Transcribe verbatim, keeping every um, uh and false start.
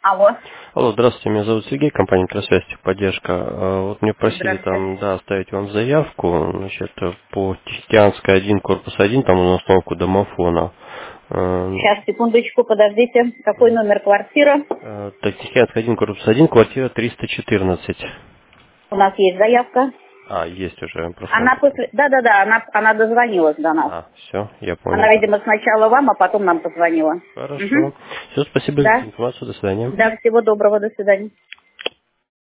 Алло. Алло, здравствуйте, меня зовут Сергей, компания «Тросвязь Техподдержка». А, Вот мне просили Здравствуйте. там, да, оставить вам заявку, значит, по Тихоокеанской один, корпус один, там на установку домофона. А, Сейчас, секундочку, подождите. Какой номер квартиры? а, Так, Тихоокеанская один, корпус один, квартира триста четырнадцать. У нас есть заявка. А, есть уже, просто... Она после... Да-да-да, она, она дозвонилась до нас. А, все, я понял. Она, видимо, сначала вам, а потом нам позвонила. Угу. Хорошо. Все, спасибо за Да. информацию, до свидания. Да, всего доброго, до свидания.